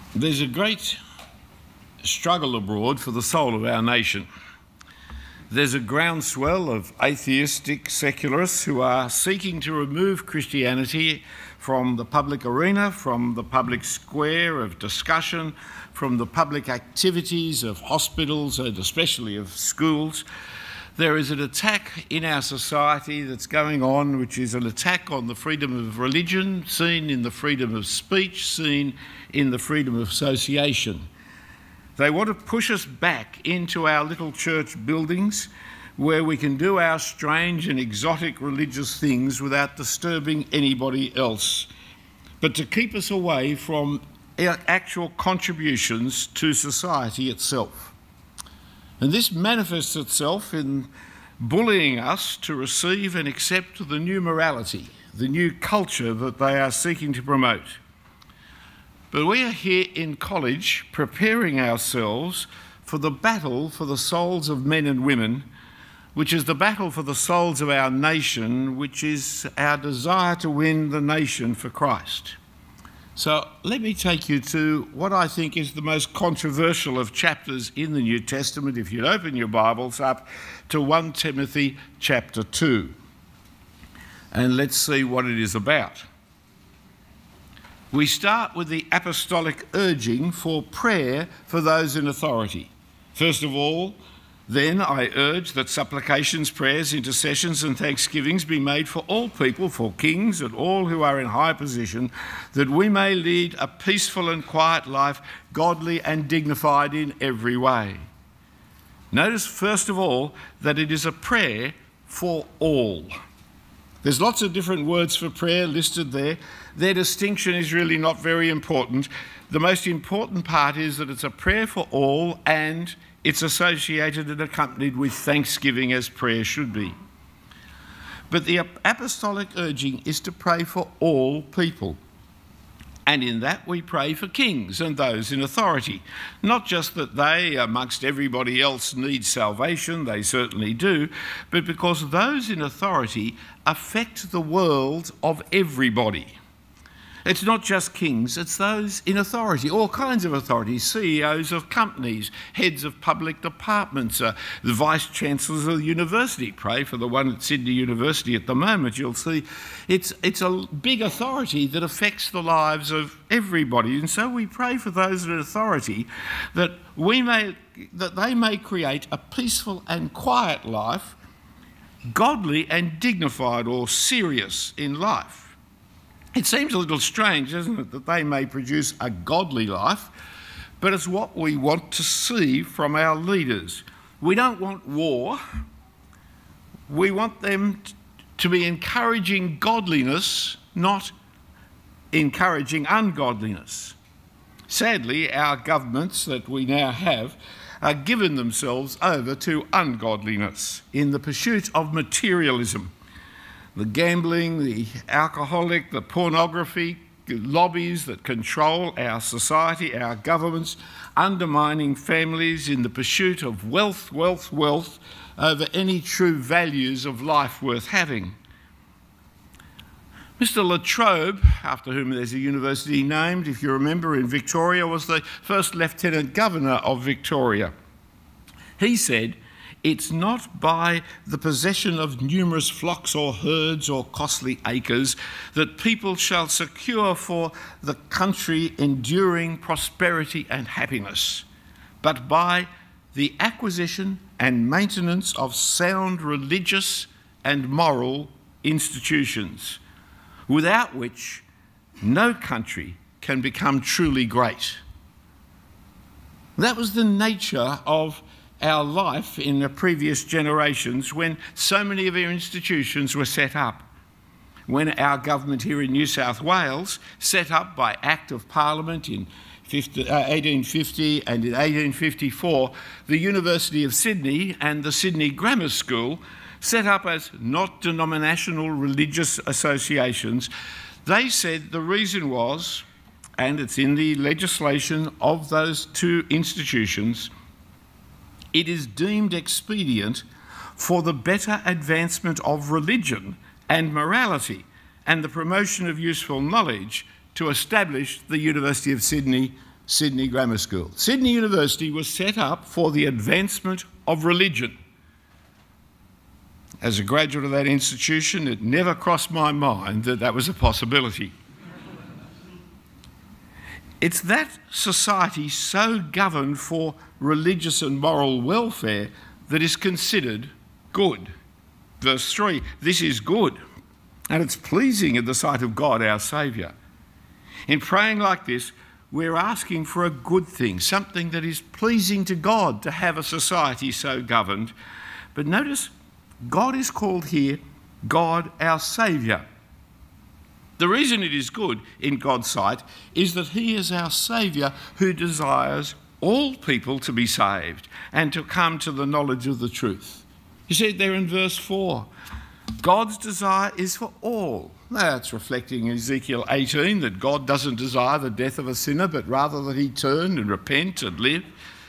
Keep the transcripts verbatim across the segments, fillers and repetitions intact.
There's a great struggle abroad for the soul of our nation. There's a groundswell of atheistic secularists who are seeking to remove Christianity from the public arena, from the public square of discussion, from the public activities of hospitals and especially of schools. There is an attack in our society that's going on, which is an attack on the freedom of religion, seen in the freedom of speech, seen in the freedom of association. They want to push us back into our little church buildings where we can do our strange and exotic religious things without disturbing anybody else, but to keep us away from our actual contributions to society itself. And this manifests itself in bullying us to receive and accept the new morality, the new culture that they are seeking to promote. But we are here in college preparing ourselves for the battle for the souls of men and women, which is the battle for the souls of our nation, which is our desire to win the nation for Christ. So let me take you to what I think is the most controversial of chapters in the New Testament. If you'd open your Bibles up to First Timothy chapter two, and let's see what it is about. We start with the apostolic urging for prayer for those in authority. First of all, then I urge that supplications, prayers, intercessions and thanksgivings be made for all people, for kings and all who are in high position, that we may lead a peaceful and quiet life, godly and dignified in every way. Notice, first of all, that it is a prayer for all. There's lots of different words for prayer listed there. Their distinction is really not very important. The most important part is that it's a prayer for all and it's associated and accompanied with thanksgiving, as prayer should be. But the apostolic urging is to pray for all people. And in that we pray for kings and those in authority. Not just that they, amongst everybody else, need salvation, they certainly do, but because those in authority affect the world of everybody. It's not just kings, it's those in authority, all kinds of authorities, C E Os of companies, heads of public departments, uh, the vice-chancellors of the university. Pray for the one at Sydney University at the moment. You'll see it's, it's a big authority that affects the lives of everybody. And so we pray for those in authority that, we may, that they may create a peaceful and quiet life, godly and dignified or serious in life. It seems a little strange, doesn't it, that they may produce a godly life, but it's what we want to see from our leaders. We don't want war. We want them to be encouraging godliness, not encouraging ungodliness. Sadly, our governments that we now have are given themselves over to ungodliness in the pursuit of materialism. The gambling, the alcoholic, the pornography, lobbies that control our society, our governments, undermining families in the pursuit of wealth, wealth, wealth over any true values of life worth having. Mister La Trobe, after whom there's a university named, if you remember, in Victoria, was the first Lieutenant Governor of Victoria. He said, "It's not by the possession of numerous flocks or herds or costly acres that people shall secure for the country enduring prosperity and happiness, but by the acquisition and maintenance of sound religious and moral institutions, without which no country can become truly great." That was the nature of our life in the previous generations when so many of our institutions were set up. When our government here in New South Wales, set up by Act of Parliament in eighteen fifty and in eighteen fifty-four, the University of Sydney and the Sydney Grammar School, set up as not denominational religious associations, they said the reason was, and it's in the legislation of those two institutions, it is deemed expedient for the better advancement of religion and morality and the promotion of useful knowledge to establish the University of Sydney Sydney Grammar School. Sydney University was set up for the advancement of religion. As a graduate of that institution, it never crossed my mind that that was a possibility. It's that society so governed for religious and moral welfare that is considered good. Verse three, this is good, and it's pleasing in the sight of God our Saviour. In praying like this, we're asking for a good thing, something that is pleasing to God, to have a society so governed. But notice, God is called here God our Saviour. The reason it is good in God's sight is that he is our Saviour who desires all people to be saved and to come to the knowledge of the truth. You see it there in verse four. God's desire is for all. That's reflecting Ezekiel eighteen, that God doesn't desire the death of a sinner, but rather that he turn and repent and live.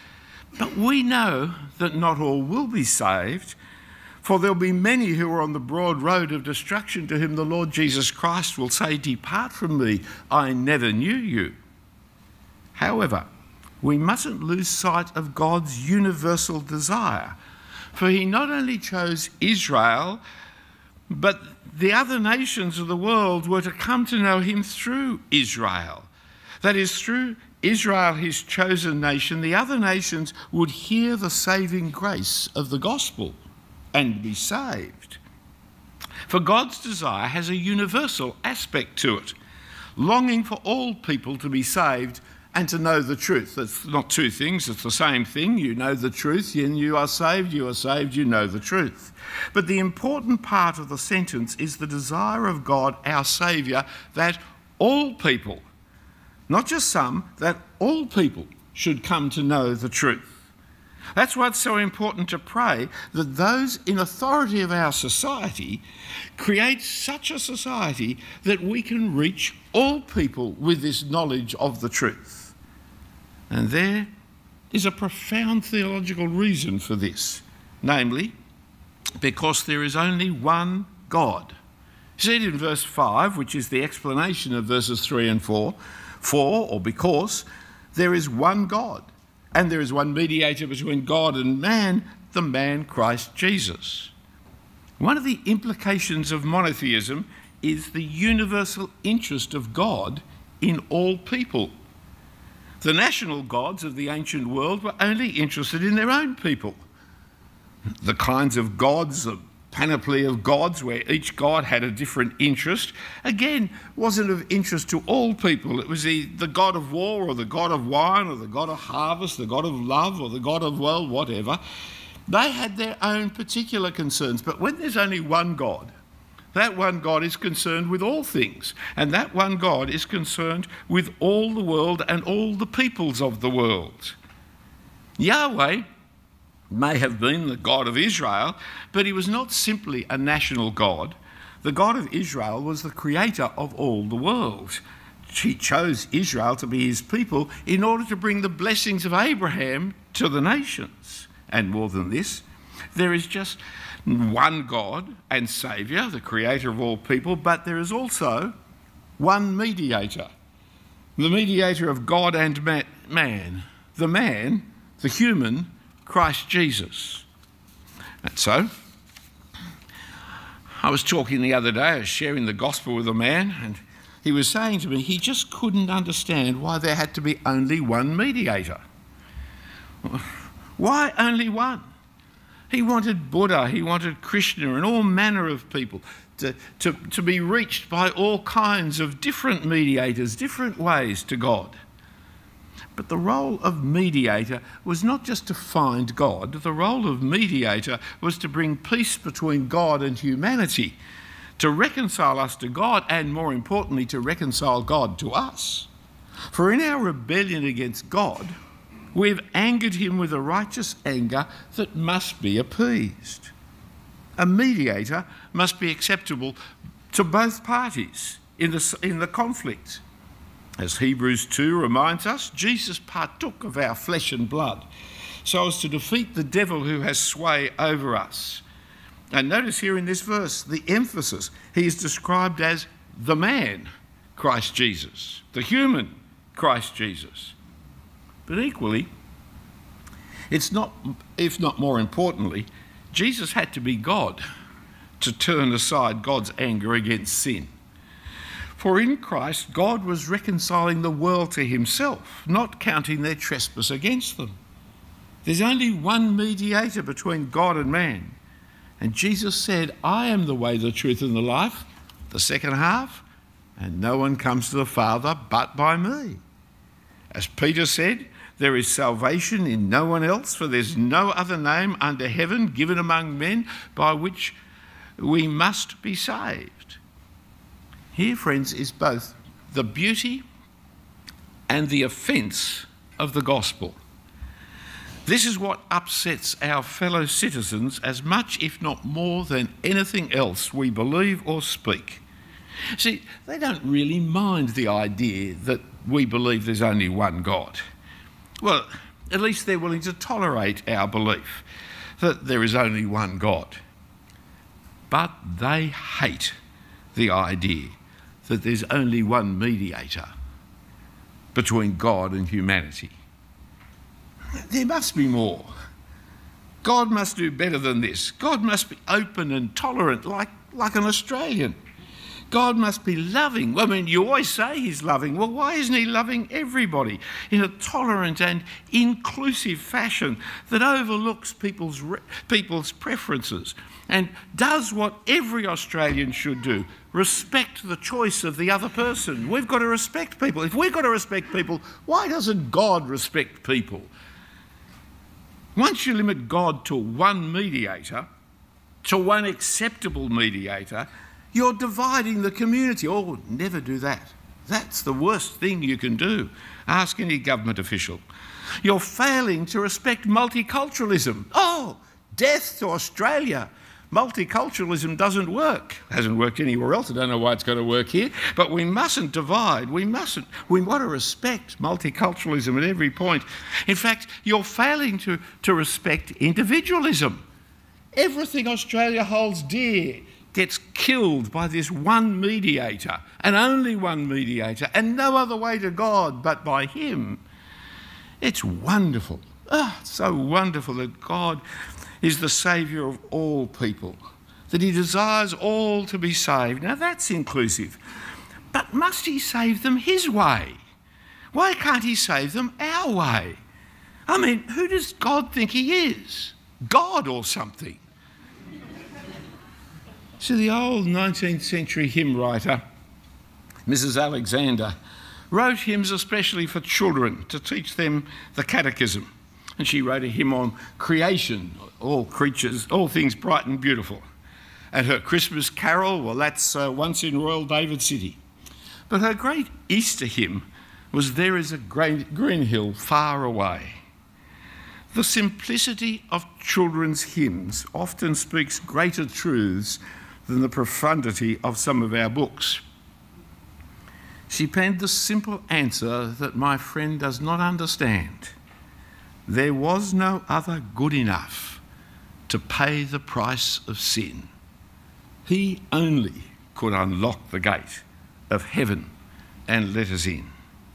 But we know that not all will be saved, for there'll be many who are on the broad road of destruction, to whom the Lord Jesus Christ will say, "Depart from me, I never knew you." However, we mustn't lose sight of God's universal desire, for he not only chose Israel, but the other nations of the world were to come to know him through Israel. That is, through Israel, his chosen nation, the other nations would hear the saving grace of the gospel and be saved. For God's desire has a universal aspect to it, longing for all people to be saved and to know the truth. It's not two things, it's the same thing. You know the truth and you are saved, you are saved, you know the truth. But the important part of the sentence is the desire of God, our Saviour, that all people, not just some, that all people should come to know the truth. That's why it's so important to pray that those in authority of our society create such a society that we can reach all people with this knowledge of the truth. And there is a profound theological reason for this, namely, because there is only one God. See it in verse five, which is the explanation of verses three and four. For, or because, there is one God, and there is one mediator between God and man, the man Christ Jesus. One of the implications of monotheism is the universal interest of God in all people. The national gods of the ancient world were only interested in their own people. The kinds of gods, the panoply of gods where each god had a different interest, again, wasn't of interest to all people. It was the, the god of war or the god of wine or the god of harvest, the god of love or the god of, well, whatever. They had their own particular concerns. But when there's only one God, that one God is concerned with all things. And that one God is concerned with all the world and all the peoples of the world. Yahweh may have been the God of Israel, but he was not simply a national God. The God of Israel was the creator of all the world. He chose Israel to be his people in order to bring the blessings of Abraham to the nations. And more than this, there is just one God and Saviour, the creator of all people, but there is also one mediator, the mediator of God and man, the man, the human, Christ Jesus. And so, I was talking the other day, I was sharing the gospel with a man, and he was saying to me he just couldn't understand why there had to be only one mediator. Why only one? He wanted Buddha, he wanted Krishna and all manner of people to, to, to be reached by all kinds of different mediators, different ways to God. But the role of mediator was not just to find God. The role of mediator was to bring peace between God and humanity, to reconcile us to God, and more importantly, to reconcile God to us. For in our rebellion against God, we've angered him with a righteous anger that must be appeased. A mediator must be acceptable to both parties in the, in the conflict. As Hebrews two reminds us, Jesus partook of our flesh and blood so as to defeat the devil who has sway over us. And notice here in this verse, the emphasis, he is described as the man, Christ Jesus, the human, Christ Jesus. But equally, it's not, if not more importantly, Jesus had to be God to turn aside God's anger against sin. For in Christ, God was reconciling the world to himself, not counting their trespass against them. There's only one mediator between God and man. And Jesus said, I am the way, the truth and the life, the second half, and no one comes to the Father but by me. As Peter said, there is salvation in no one else, for there's no other name under heaven given among men by which we must be saved. Here, friends, is both the beauty and the offence of the gospel. This is what upsets our fellow citizens as much, if not more, than anything else we believe or speak. See, they don't really mind the idea that we believe there's only one God. Well, at least they're willing to tolerate our belief that there is only one God. But they hate the idea that there's only one mediator between God and humanity. There must be more. God must do better than this. God must be open and tolerant like, like an Australian. God must be loving. I mean, you always say he's loving. Well, why isn't he loving everybody in a tolerant and inclusive fashion that overlooks people's, people's preferences and does what every Australian should do? Respect the choice of the other person. We've got to respect people. If we've got to respect people, why doesn't God respect people? Once you limit God to one mediator, to one acceptable mediator, you're dividing the community. Oh, never do that. That's the worst thing you can do. Ask any government official. You're failing to respect multiculturalism. Oh, death to Australia. Multiculturalism doesn't work. Hasn't worked anywhere else. I don't know why it's going to work here. But we mustn't divide. We mustn't. We want to respect multiculturalism at every point. In fact, you're failing to, to respect individualism. Everything Australia holds dear gets killed by this one mediator, and only one mediator, and no other way to God but by him. It's wonderful. Ah, it's so wonderful that God is the saviour of all people, that he desires all to be saved. Now that's inclusive. But must he save them his way? Why can't he save them our way? I mean, who does God think he is? God or something? So the old nineteenth century hymn writer, Missus Alexander, wrote hymns especially for children to teach them the catechism. And she wrote a hymn on creation, all creatures, all things bright and beautiful. And her Christmas carol, well, that's uh, Once in Royal David City. But her great Easter hymn was There is a great green hill far away. The simplicity of children's hymns often speaks greater truths than the profundity of some of our books. She penned the simple answer that my friend does not understand. There was no other good enough to pay the price of sin. He only could unlock the gate of heaven and let us in.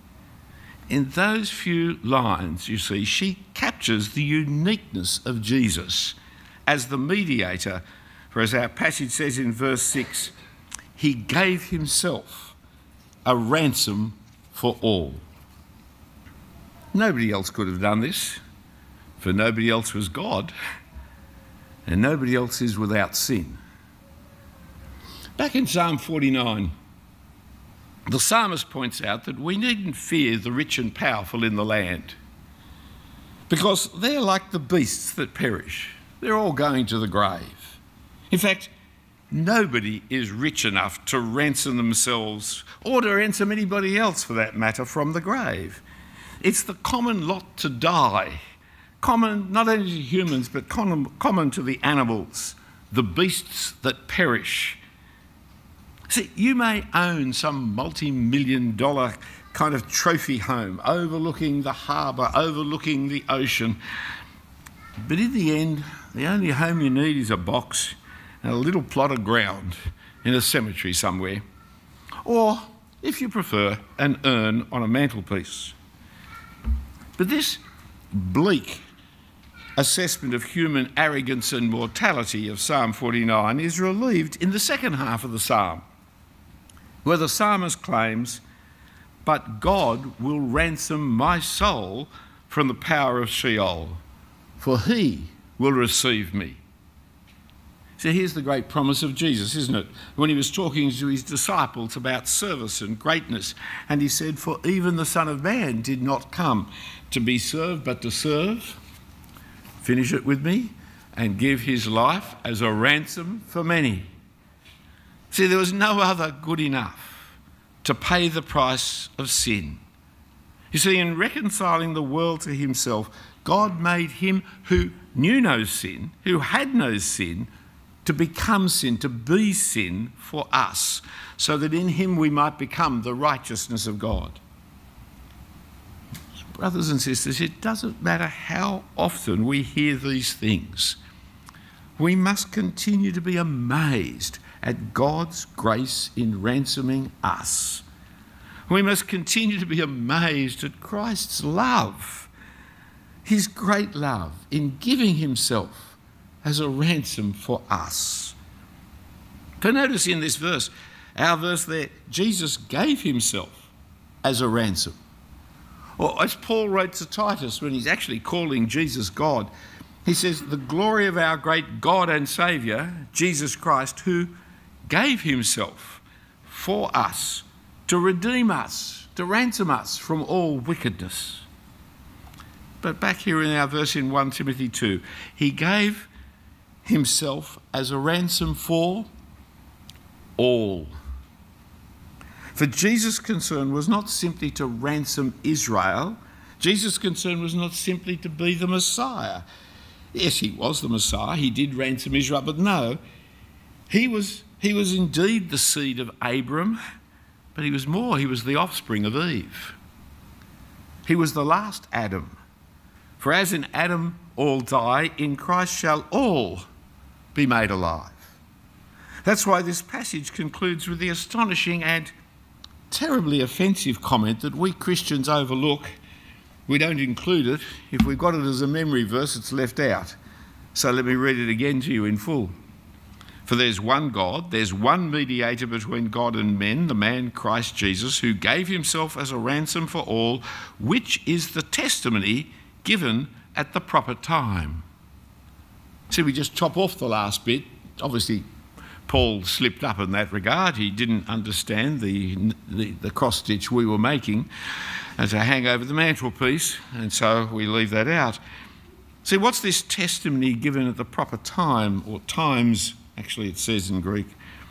In those few lines, you see, she captures the uniqueness of Jesus as the mediator. For as our passage says in verse six, he gave himself a ransom for all. Nobody else could have done this, for nobody else was God, and nobody else is without sin. Back in Psalm forty-nine, the psalmist points out that we needn't fear the rich and powerful in the land, because they're like the beasts that perish. They're all going to the grave. In fact, nobody is rich enough to ransom themselves, or to ransom anybody else for that matter, from the grave. It's the common lot to die, common not only to humans but common, common to the animals, the beasts that perish. See, you may own some multi-million dollar kind of trophy home overlooking the harbour, overlooking the ocean, but in the end, the only home you need is a box and a little plot of ground in a cemetery somewhere, or, if you prefer, an urn on a mantelpiece. But this bleak assessment of human arrogance and mortality of Psalm forty-nine is relieved in the second half of the psalm, where the psalmist claims, "But God will ransom my soul from the power of Sheol, for he will receive me." So here's the great promise of Jesus, isn't it? When he was talking to his disciples about service and greatness, and he said, "For even the Son of Man did not come to be served, but to serve," finish it with me, "and give his life as a ransom for many." See, there was no other good enough to pay the price of sin. You see, in reconciling the world to himself, God made him who knew no sin, who had no sin, to become sin, to be sin for us, so that in him we might become the righteousness of God. Brothers and sisters, it doesn't matter how often we hear these things. We must continue to be amazed at God's grace in ransoming us. We must continue to be amazed at Christ's love, his great love in giving himself as a ransom for us. So notice in this verse, our verse there, Jesus gave himself as a ransom. Or as Paul wrote to Titus when he's actually calling Jesus God, he says, "The glory of our great God and Saviour, Jesus Christ, who gave himself for us to redeem us, to ransom us from all wickedness." But back here in our verse in First Timothy two, he gave himself as a ransom for all. For Jesus' concern was not simply to ransom Israel. Jesus' concern was not simply to be the Messiah. Yes, he was the Messiah. He did ransom Israel, but no, he was, he was indeed the seed of Abram, but he was more. He was the offspring of Eve. He was the last Adam. For as in Adam all die, in Christ shall all be made alive. That's why this passage concludes with the astonishing and terribly offensive comment that we Christians overlook. We don't include it. If we've got it as a memory verse, it's left out. So let me read it again to you in full. "For there's one God, there's one mediator between God and men, the man Christ Jesus, who gave himself as a ransom for all, which is the testimony given at the proper time." See, we just chop off the last bit. Obviously, Paul slipped up in that regard. He didn't understand the, the, the cross-stitch we were making as a hang over the mantelpiece, and so we leave that out. See, what's this testimony given at the proper time, or times, actually it says in Greek?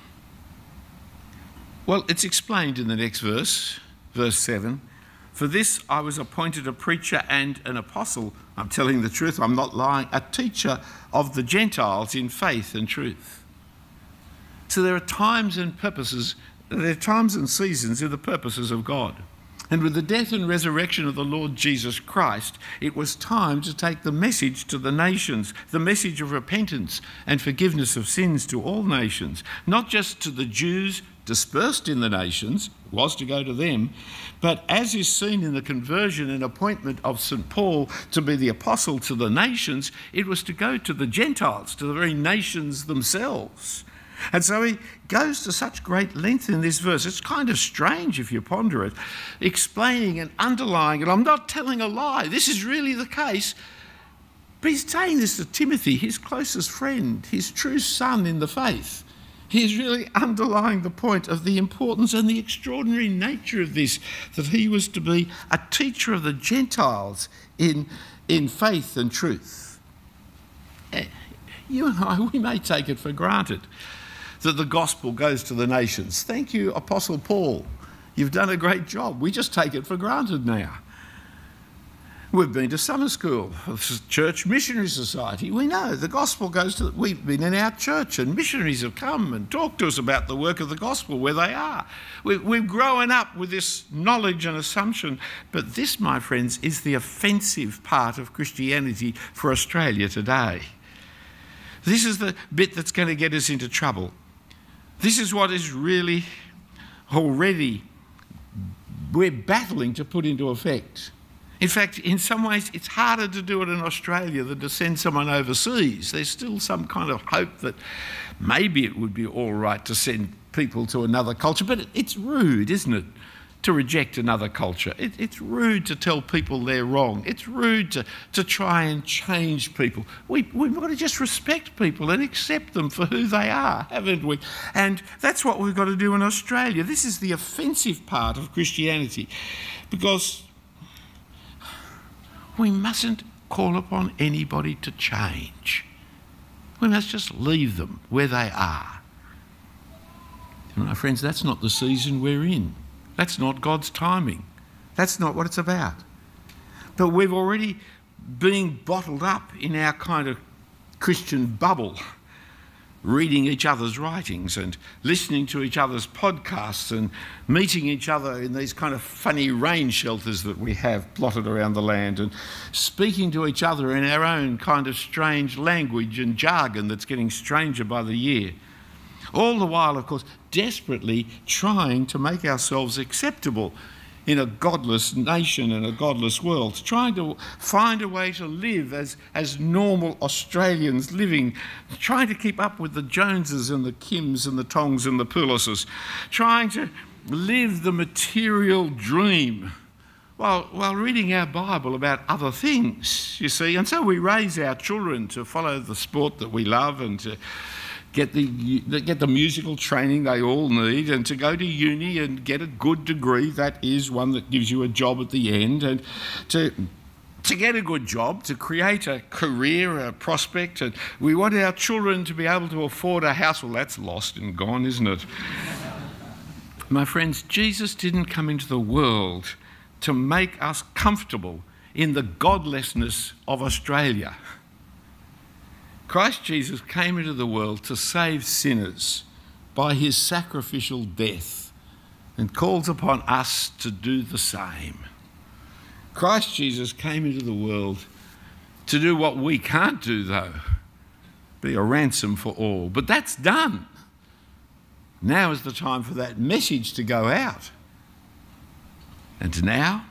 Well, it's explained in the next verse, verse seven. "For this I was appointed a preacher and an apostle." I'm telling the truth, I'm not lying. "A teacher of the Gentiles in faith and truth." So there are times and purposes, there are times and seasons in the purposes of God. And with the death and resurrection of the Lord Jesus Christ, it was time to take the message to the nations, the message of repentance and forgiveness of sins to all nations, not just to the Jews dispersed in the nations, was to go to them, but as is seen in the conversion and appointment of Saint Paul to be the apostle to the nations, it was to go to the Gentiles, to the very nations themselves. And so he goes to such great length in this verse. It's kind of strange if you ponder it, explaining and underlying, and I'm not telling a lie, this is really the case, but he's saying this to Timothy, his closest friend, his true son in the faith. He's really underlying the point of the importance and the extraordinary nature of this, that he was to be a teacher of the Gentiles in, in faith and truth. You and I, we may take it for granted that the gospel goes to the nations. Thank you, Apostle Paul. You've done a great job. We just take it for granted now. We've been to summer school, Church Missionary Society. We know the gospel goes to, we've been in our church and missionaries have come and talked to us about the work of the gospel where they are. We've, we've grown up with this knowledge and assumption, but this, my friends, is the offensive part of Christianity for Australia today. This is the bit that's going to get us into trouble. This is what is really already we're battling to put into effect. In fact, in some ways, it's harder to do it in Australia than to send someone overseas. There's still some kind of hope that maybe it would be all right to send people to another culture, but it's rude, isn't it, to reject another culture? It, it's rude to tell people they're wrong. It's rude to, to try and change people. We, we've got to just respect people and accept them for who they are, haven't we? And that's what we've got to do in Australia. This is the offensive part of Christianity, because we mustn't call upon anybody to change. We must just leave them where they are. And my friends, that's not the season we're in. That's not God's timing. That's not what it's about. But we've already been bottled up in our kind of Christian bubble, reading each other's writings and listening to each other's podcasts and meeting each other in these kind of funny rain shelters that we have plotted around the land, and speaking to each other in our own kind of strange language and jargon that's getting stranger by the year. All the while, of course, desperately trying to make ourselves acceptable in a godless nation and a godless world, trying to find a way to live as, as normal Australians living, trying to keep up with the Joneses and the Kims and the Tongs and the Pulises, trying to live the material dream while, while reading our Bible about other things, you see. And so we raise our children to follow the sport that we love and to get the get the musical training they all need, and to go to uni and get a good degree, that is one that gives you a job at the end, and to to get a good job, to create a career, a prospect. And we want our children to be able to afford a house. Well, that's lost and gone, isn't it? My friends, Jesus didn't come into the world to make us comfortable in the godlessness of Australia. Christ Jesus came into the world to save sinners by his sacrificial death, and calls upon us to do the same. Christ Jesus came into the world to do what we can't do, though, be a ransom for all. But that's done. Now is the time for that message to go out. And now,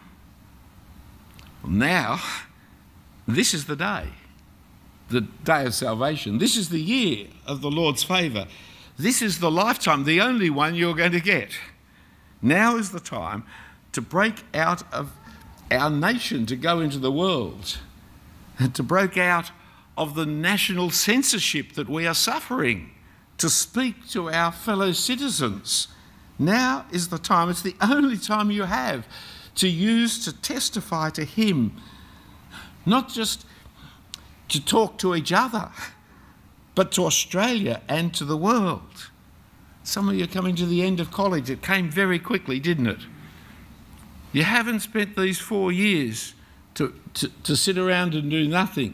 well, now, this is the day. The day of salvation. This is the year of the Lord's favour. This is the lifetime, the only one you're going to get. Now is the time to break out of our nation, to go into the world, and to break out of the national censorship that we are suffering, to speak to our fellow citizens. Now is the time. It's the only time you have to use to testify to him, not just to talk to each other, but to Australia and to the world. Some of you are coming to the end of college. It came very quickly, didn't it? You haven't spent these four years to, to, to sit around and do nothing.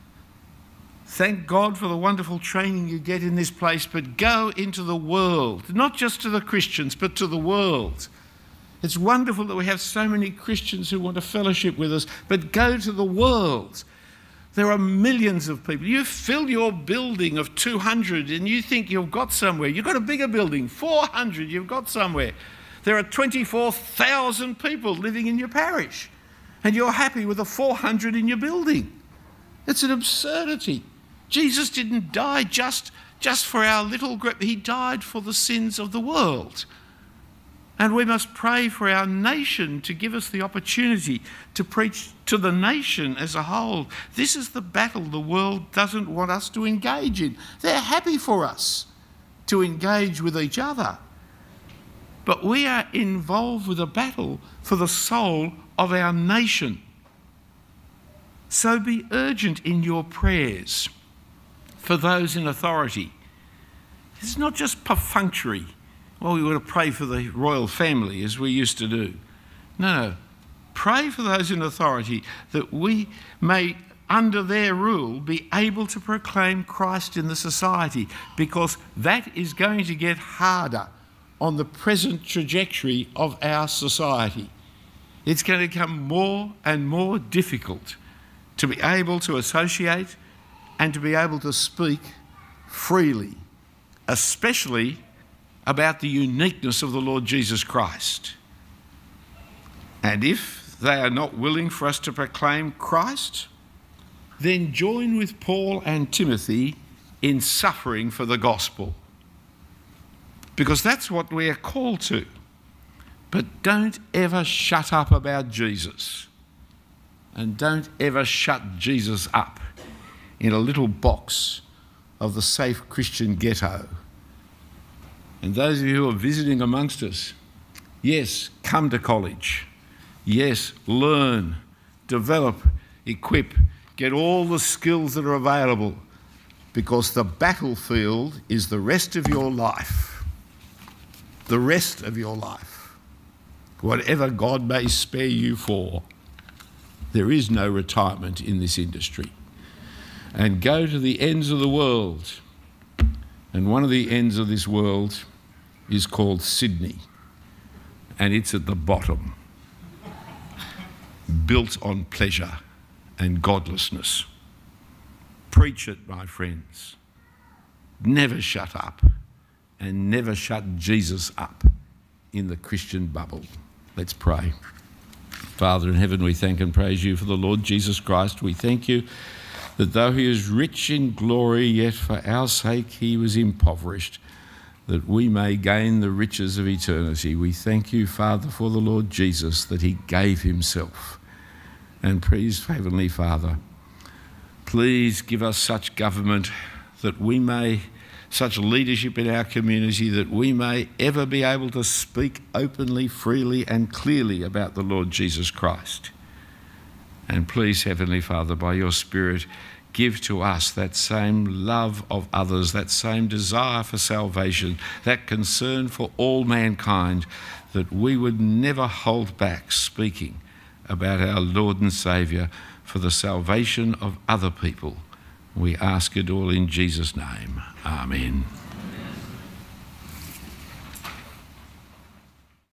Thank God for the wonderful training you get in this place, but go into the world, not just to the Christians, but to the world. It's wonderful that we have so many Christians who want to fellowship with us, but go to the world. There are millions of people. You fill your building of two hundred and you think you've got somewhere. You've got a bigger building, four hundred, you've got somewhere. There are twenty-four thousand people living in your parish, and you're happy with the four hundred in your building. It's an absurdity. Jesus didn't die just, just for our little group. He died for the sins of the world. And we must pray for our nation to give us the opportunity to preach to the nation as a whole. This is the battle the world doesn't want us to engage in. They're happy for us to engage with each other. But we are involved with a battle for the soul of our nation. So be urgent in your prayers for those in authority. It's not just perfunctory. Well, we want to pray for the royal family, as we used to do. No, no. Pray for those in authority that we may, under their rule, be able to proclaim Christ in the society, because that is going to get harder on the present trajectory of our society. It's going to become more and more difficult to be able to associate and to be able to speak freely, especially about the uniqueness of the Lord Jesus Christ. And if they are not willing for us to proclaim Christ, then join with Paul and Timothy in suffering for the gospel. Because that's what we are called to. But don't ever shut up about Jesus. And don't ever shut Jesus up in a little box of the safe Christian ghetto. And those of you who are visiting amongst us, yes, come to college. Yes, learn, develop, equip, get all the skills that are available, because the battlefield is the rest of your life. The rest of your life. Whatever God may spare you for, there is no retirement in this industry. And go to the ends of the world. And one of the ends of this world is called Sydney. And it's at the bottom, built on pleasure and godlessness. Preach it, my friends. Never shut up, and never shut Jesus up in the Christian bubble. Let's pray. Father in heaven, we thank and praise you for the Lord Jesus Christ. We thank you that though he is rich in glory, yet for our sake he was impoverished, that we may gain the riches of eternity. We thank you, Father, for the Lord Jesus, that he gave himself. And please, Heavenly Father, please give us such government that we may, such leadership in our community, that we may ever be able to speak openly, freely and clearly about the Lord Jesus Christ. And please, Heavenly Father, by your Spirit, give to us that same love of others, that same desire for salvation, that concern for all mankind, that we would never hold back speaking about our Lord and Saviour for the salvation of other people. We ask it all in Jesus' name. Amen.